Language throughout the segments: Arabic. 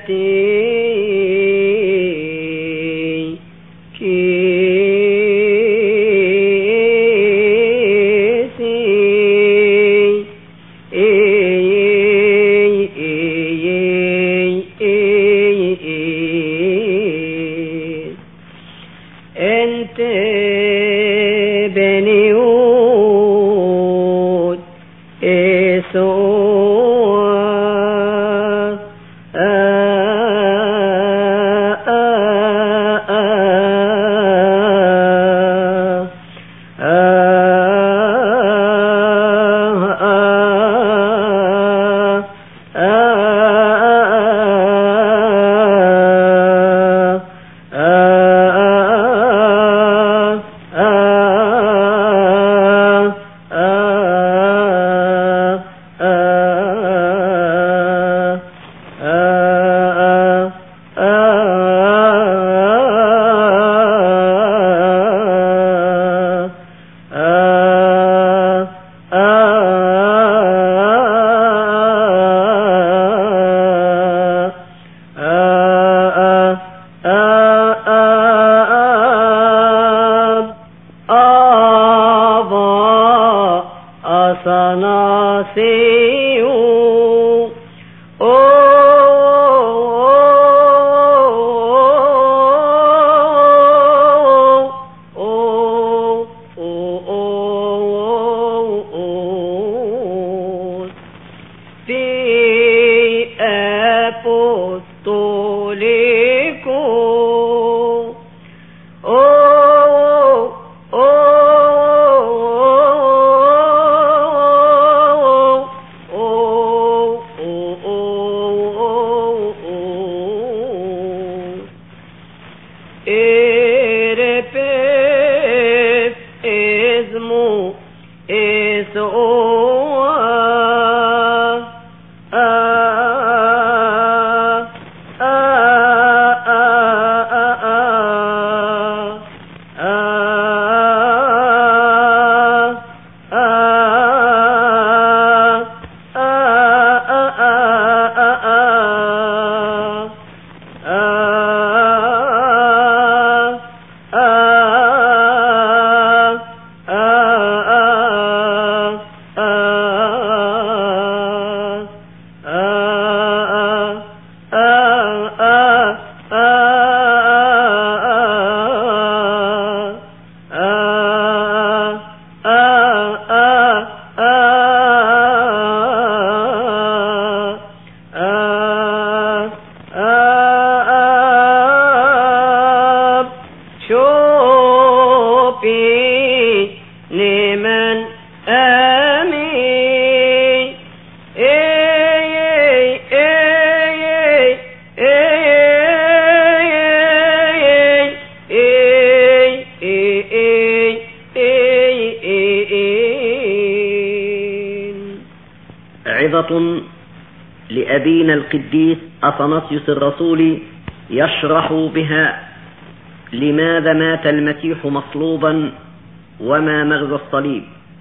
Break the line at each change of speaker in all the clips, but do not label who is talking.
عظة لأبينا القديس أثناسيوس الرسولي يشرح بها لماذا مات المسيح مصلوبا وما مغزى الصليب.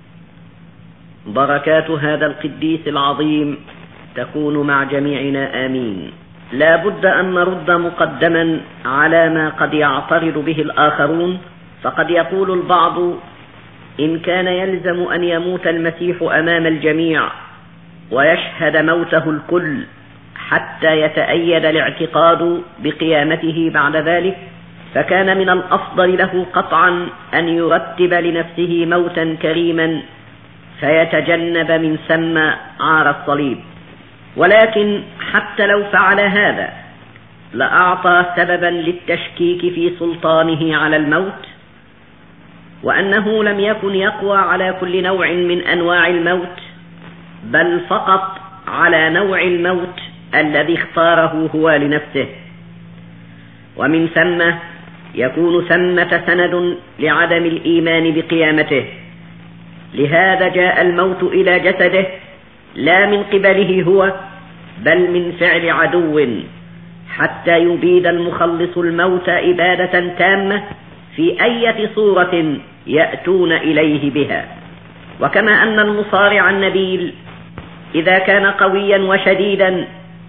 بركات هذا القديس العظيم تكون مع جميعنا آمين. لا بد أن نرد مقدما على ما قد يعترض به الآخرون، فقد يقول البعض إن كان يلزم أن يموت المسيح أمام الجميع ويشهد موته الكل حتى يتأيد الاعتقاد بقيامته بعد ذلك، فكان من الأفضل له قطعا أن يرتب لنفسه موتا كريما فيتجنب من ثم عار الصليب. ولكن حتى لو فعل هذا لأعطى سببا للتشكيك في سلطانه على الموت، وأنه لم يكن يقوى على كل نوع من أنواع الموت، بل فقط على نوع الموت الذي اختاره هو لنفسه. ومن ثم يكون ثمة سند لعدم الإيمان بقيامته. لهذا جاء الموت إلى جسده لا من قبله هو، بل من فعل عدو، حتى يبيد المخلص الموت إبادة تامة في أي صورة يأتون إليه بها. وكما أن المصارع النبيل إذا كان قويا وشديدا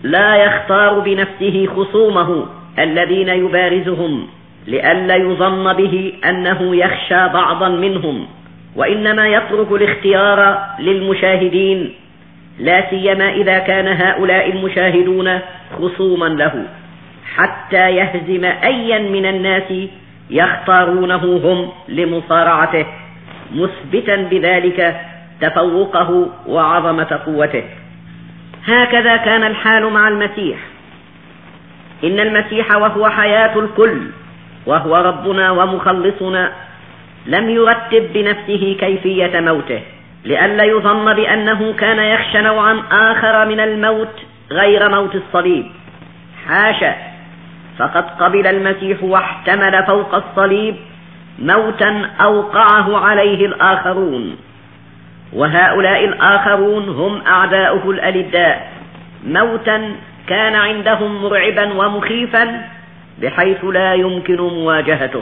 لا يختار بنفسه خصومه الذين يبارزهم لئلا يظن به أنه يخشى بعضا منهم، وإنما يترك الاختيار للمشاهدين، لا سيما إذا كان هؤلاء المشاهدون خصوما له، حتى يهزم أيا من الناس يختارونه هم لمصارعته، مثبتا بذلك تفوقه وعظمة قوته. هكذا كان الحال مع المسيح. إن المسيح وهو حياة الكل وهو ربنا ومخلصنا لم يرتب بنفسه كيفية موته لئلا يظن بأنه كان يخشى نوعا آخر من الموت غير موت الصليب. حاشا، فقد قبل المسيح واحتمل فوق الصليب موتا أوقعه عليه الآخرون، وهؤلاء الآخرون هم أعداؤه الألداء، موتا كان عندهم مرعبا ومخيفا بحيث لا يمكن مواجهته.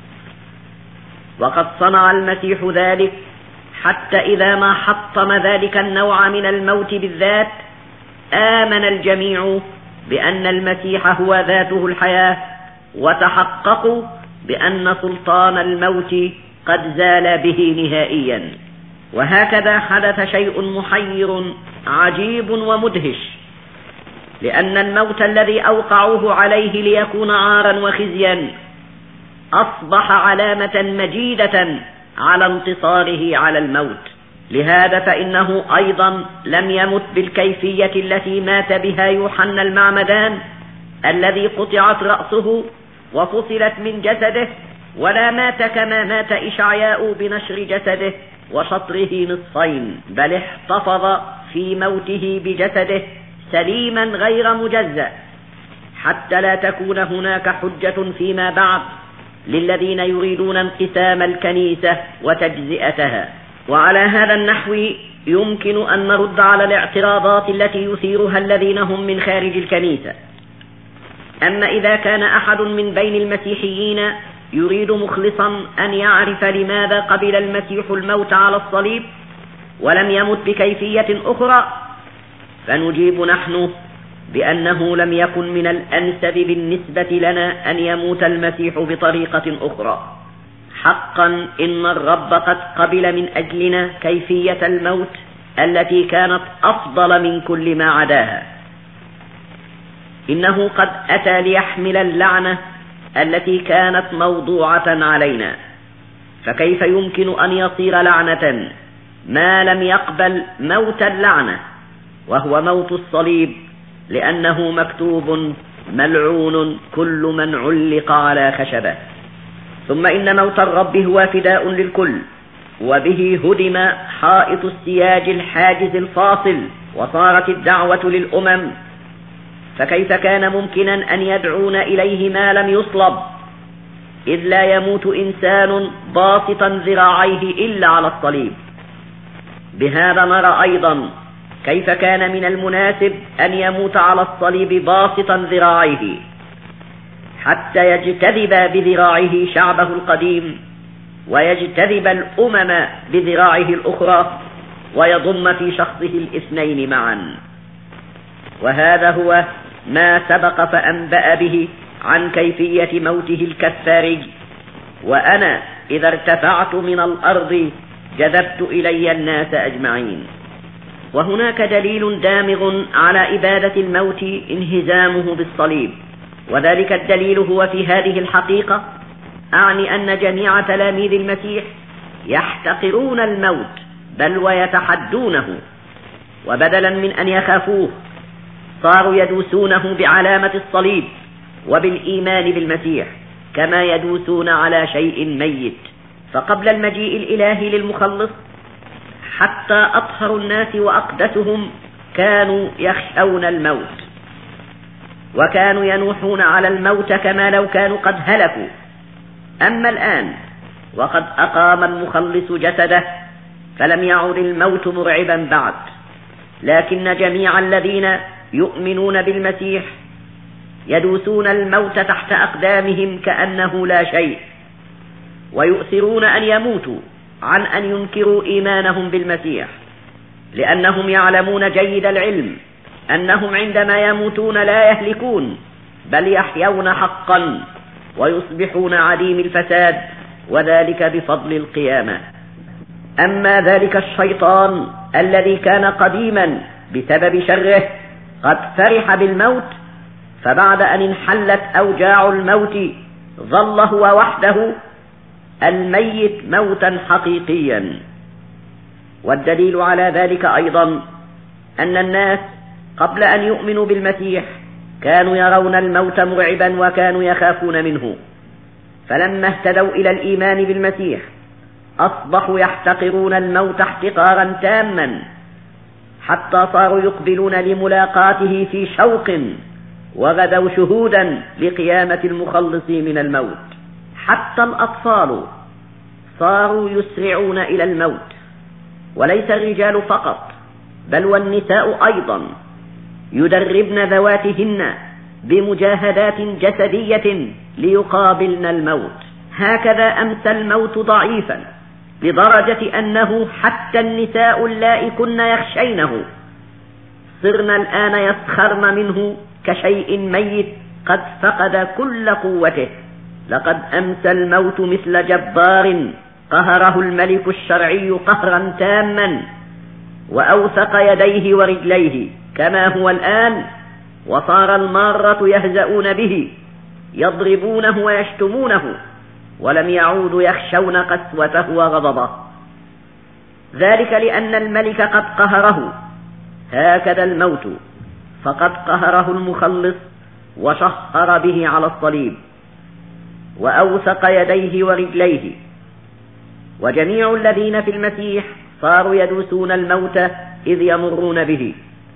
وقد صنع المسيح ذلك حتى إذا ما حطم ذلك النوع من الموت بالذات آمن الجميع بأن المسيح هو ذاته الحياة، وتحققوا بأن سلطان الموت قد زال به نهائيا. وهكذا حدث شيء محير عجيب ومدهش، لأن الموت الذي أوقعوه عليه ليكون عارا وخزيا أصبح علامة مجيدة على انتصاره على الموت. لهذا فإنه أيضا لم يمت بالكيفية التي مات بها يوحنا المعمدان الذي قطعت رأسه وفصلت من جسده، ولا مات كما مات إشعياء بنشر جسده وشطره نصفين، بل احتفظ في موته بجسده سليما غير مجزأ، حتى لا تكون هناك حجة فيما بعد للذين يريدون انقسام الكنيسة وتجزئتها. وعلى هذا النحو يمكن أن نرد على الاعتراضات التي يثيرها الذين هم من خارج الكنيسة. أما إذا كان أحد من بين المسيحيين يريد مخلصا أن يعرف لماذا قبل المسيح الموت على الصليب ولم يمت بكيفية أخرى، فنجيب نحن بأنه لم يكن من الأنسب بالنسبة لنا أن يموت المسيح بطريقة أخرى. حقا إن الرب قد قبل من أجلنا كيفية الموت التي كانت أفضل من كل ما عداها. إنه قد أتى ليحمل اللعنة التي كانت موضوعة علينا، فكيف يمكن أن يصير لعنة ما لم يقبل موت اللعنة وهو موت الصليب، لأنه مكتوب: ملعون كل من علق على خشبة. ثم إن موت الرب هو فداء للكل، وبه هدم حائط السياج الحاجز الفاصل، وصارت الدعوة للأمم. فكيف كان ممكنا أن يدعون إليه ما لم يصلب، إذ لا يموت إنسان باسطا ذراعيه إلا على الصليب. بهذا نرى أيضا كيف كان من المناسب أن يموت على الصليب باسطا ذراعيه حتى يجتذب بذراعه شعبه القديم، ويجتذب الأمم بذراعه الأخرى، ويضم في شخصه الاثنين معا. وهذا هو ما سبق فأنبأ به عن كيفية موته الكفاري: وأنا إذا ارتفعت من الأرض جذبت إلي الناس أجمعين. وهناك دليل دامغ على إبادة الموت انهزامه بالصليب، وذلك الدليل هو في هذه الحقيقة، أعني أن جميع تلاميذ المسيح يحتقرون الموت بل ويتحدونه، وبدلا من أن يخافوه صاروا يدوسونه بعلامة الصليب وبالإيمان بالمسيح كما يدوسون على شيء ميت. فقبل المجيء الإلهي للمخلص حتى أطهر الناس وأقدسهم كانوا يخشون الموت، وكانوا ينوحون على الموت كما لو كانوا قد هلكوا. أما الآن وقد أقام المخلص جسده فلم يعد الموت مرعبا بعد، لكن جميع الذين يؤمنون بالمسيح يدوسون الموت تحت أقدامهم كأنه لا شيء، ويؤثرون أن يموتوا عن أن ينكروا إيمانهم بالمسيح، لأنهم يعلمون جيد العلم أنهم عندما يموتون لا يهلكون بل يحيون حقا ويصبحون عديم الفساد، وذلك بفضل القيامة. أما ذلك الشيطان الذي كان قديما بسبب شره قد فرح بالموت، فبعد أن انحلت أوجاع الموت ظل هو وحده الميت موتا حقيقيا. والدليل على ذلك أيضا أن الناس قبل أن يؤمنوا بالمسيح كانوا يرون الموت مرعبا وكانوا يخافون منه، فلما اهتدوا إلى الإيمان بالمسيح أصبحوا يحتقرون الموت احتقارا تاما، حتى صاروا يقبلون لملاقاته في شوق، وغدوا شهودا لقيامة المخلص من الموت. حتى الأطفال صاروا يسرعون إلى الموت، وليس الرجال فقط بل والنساء أيضا يدربن ذواتهن بمجاهدات جسدية ليقابلن الموت. هكذا أمسى الموت ضعيفا لدرجة أنه حتى النساء اللائي كن يخشينه صرن الآن يسخرن منه كشيء ميت قد فقد كل قوته. لقد أمسى الموت مثل جبار قهره الملك الشرعي قهرا تاما، وأوثق يديه ورجليه كما هو الآن، وصار المارة يهزؤون به يضربونه ويشتمونه، ولم يعودوا يخشون قسوته وغضبه، ذلك لأن الملك قد قهره. هكذا الموت فقد قهره المخلص وشهر به على الصليب، وأوثق يديه ورجليه. وجميع الذين في المسيح صاروا يدوسون الموت إذ يمرون به،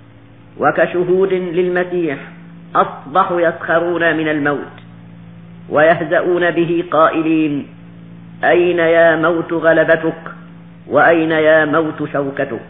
وكشهود للمسيح أصبحوا يسخرون من الموت ويهزؤون به قائلين: أين يا موت غلبتك، وأين يا موت شوكتك؟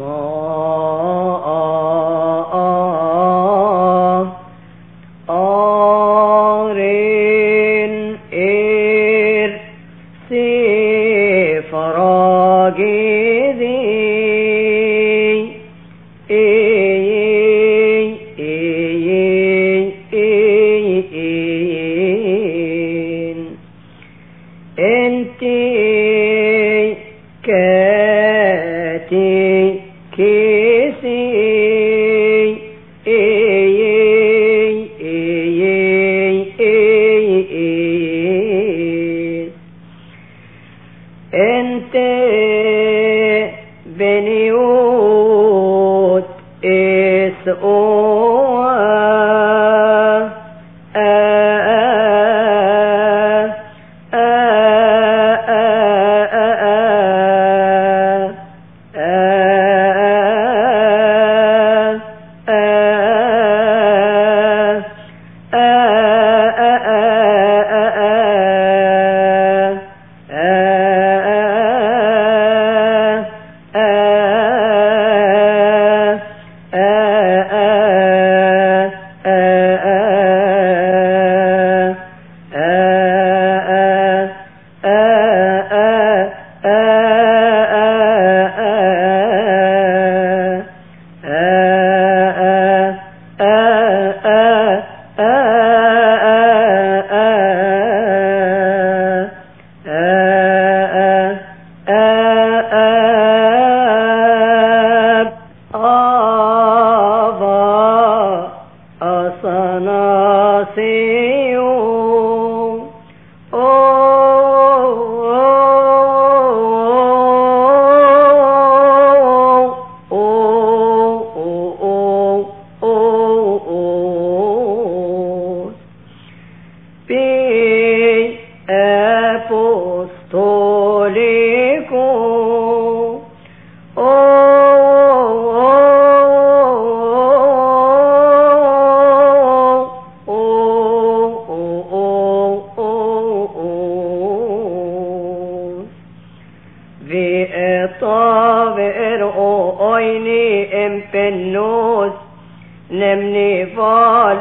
نمني فال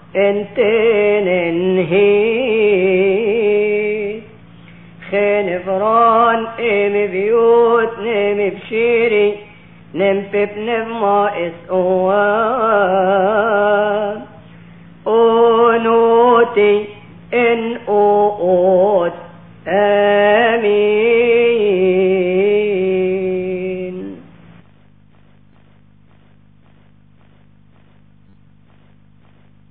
انتين نهي خين فران ام بيوت نم بشيري نم ببنف ما اسوا موتي إن